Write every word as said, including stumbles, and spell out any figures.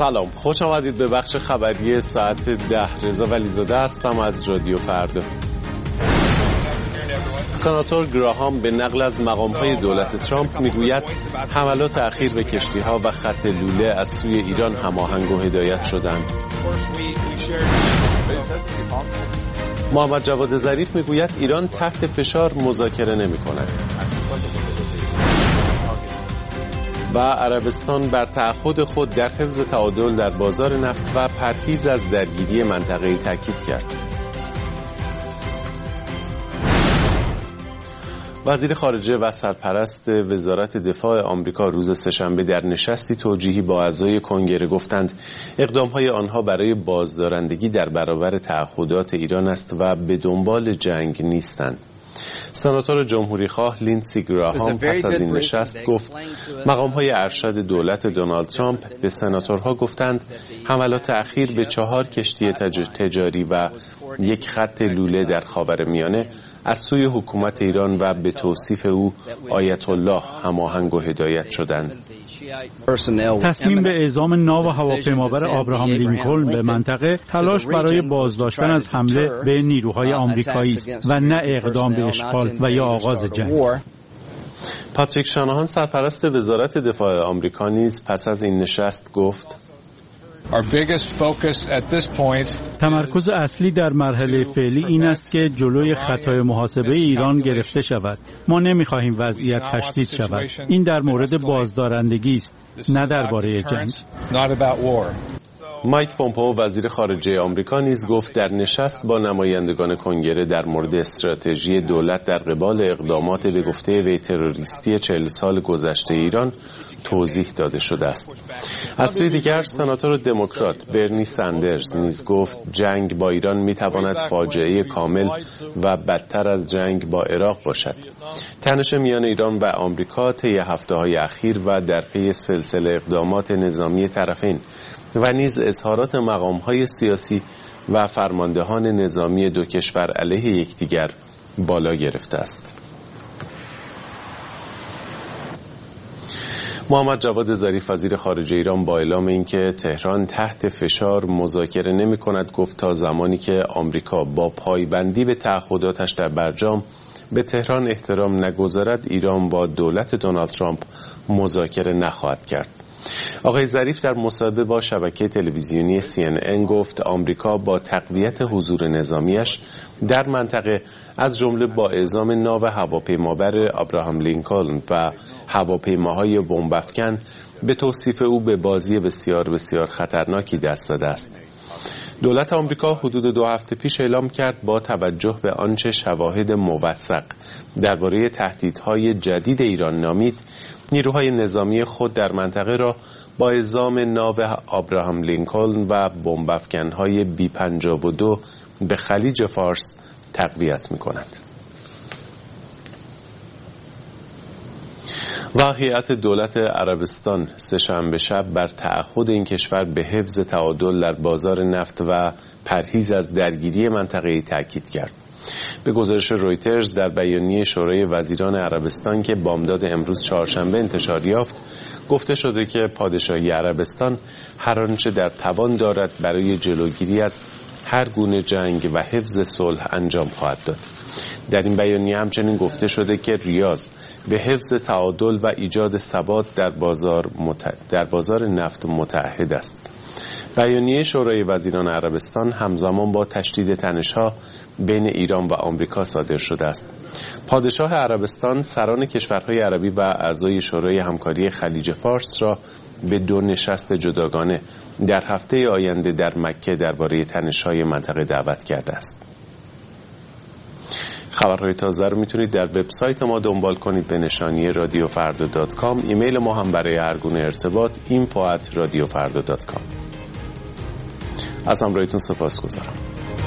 سلام، خوش آمدید به بخش خبری ساعت ده. رضا ولیزاده هستم از رادیو فردا. سناتور گراهام به نقل از مقام‌های دولت ترامپ میگوید حملات اخیر به کشتی‌ها و خط لوله از سوی ایران هماهنگ و هدایت شدند. محمد جواد ظریف میگوید ایران تحت فشار مذاکره نمی‌کند. و عربستان بر تعهد خود در حفظ تعادل در بازار نفت و پرهیز از درگیری منطقه‌ای تاکید کرد. وزیر خارجه و سرپرست وزارت دفاع آمریکا روز سه‌شنبه در نشستی توجیهی با اعضای کنگره گفتند اقدام‌های آنها برای بازدارندگی در برابر تعهدات ایران است و به دنبال جنگ نیستند. سناتور جمهوری‌خواه لیندسی گراهام پس از این نشست گفت مقام‌های ارشد دولت دونالد ترامپ به سناتورها گفتند حملات اخیر به چهار کشتی تجاری و یک خط لوله در خاورمیانه از سوی حکومت ایران و به توصیف او آیت الله هماهنگ و هدایت شدند. تصمیم به اعزام ناو هواپیمابر آبراهام لینکلن به منطقه تلاش برای بازداشتن از حمله به نیروهای آمریکایی است و نه اقدام به اشغال و یا آغاز جنگ. پاتریک شاناهان سرپرست وزارت دفاع آمریکا نیز پس از این نشست گفت تمرکز اصلی در مرحله فعلی این است که جلوی خطای محاسبه ایران گرفته شود. ما نمی‌خواهیم وضعیت تشدید شود. این در مورد بازدارندگی است، نه درباره جنگ. مایک پومپئو وزیر خارجه آمریکا نیز گفت در نشست با نمایندگان کنگره در مورد استراتژی دولت در قبال اقدامات به گفته وی تروریستی چهل سال گذشته ایران توضیح داده شده است. از سوی دیگر سناتور دموکرات برنی سندرز نیز گفت جنگ با ایران میتواند فاجعه کامل و بدتر از جنگ با عراق باشد. تنش میان ایران و آمریکا طی هفته‌های اخیر و در پی سلسله اقدامات نظامی طرفین و نیز اظهارات مقام‌های سیاسی و فرماندهان نظامی دو کشور علیه یکدیگر بالا گرفته است. محمد جواد ظریف وزیر خارجه ایران با اعلام اینکه تهران تحت فشار مذاکره نمی‌کند گفت تا زمانی که آمریکا با پایبندی به تعهداتش در برجام به تهران احترام نگذارد ایران با دولت دونالد ترامپ مذاکره نخواهد کرد. آقای ظریف در مصاحبه با شبکه تلویزیونی سی ان ان گفت آمریکا با تقویت حضور نظامیش در منطقه از جمله با اعزام ناو هواپیمابر آبراهام لینکلن و هواپیماهای بمب‌افکن به توصیف او به بازی بسیار بسیار خطرناکی دست داده است. دولت آمریکا حدود دو هفته پیش اعلام کرد با توجه به آنچه شواهد موثق درباره تهدیدهای جدید ایران نامید نیروهای نظامی خود در منطقه را با اعزام ناو آبراهام لینکلن و بمب‌افکن‌های بی پنجاه و دو به خلیج فارس تقویت می‌کند. و هیئت دولت عربستان سه‌شنبه شب بر تعهد این کشور به حفظ تعادل در بازار نفت و پرهیز از درگیری منطقه‌ای تاکید کرد. به گزارش رویترز در بیانیه شورای وزیران عربستان که بامداد امروز چهارشنبه انتشار یافت گفته شده که پادشاهی عربستان هر آنچه در توان دارد برای جلوگیری از هر گونه جنگ و حفظ صلح انجام خواهد داد. در این بیانیه همچنین گفته شده که ریاض به حفظ تعادل و ایجاد ثبات در بازار مت... در بازار نفت متعهد است. بیانیه شورای وزیران عربستان همزمان با تشدید تنش‌ها بین ایران و آمریکا صادر شده است. پادشاه عربستان سران کشورهای عربی و اعضای شورای همکاری خلیج فارس را به دو نشست جداگانه در هفته آینده در مکه درباره تنش‌های منطقه دعوت کرده است. خبرهای تازه رو میتونید در وبسایت ما دنبال کنید به نشانی رادیو فردا دات کام. ایمیل ما هم برای هر گونه ارتباط اینفو ات رادیو فردا دات کام. از همراهیتون سپاسگزارم.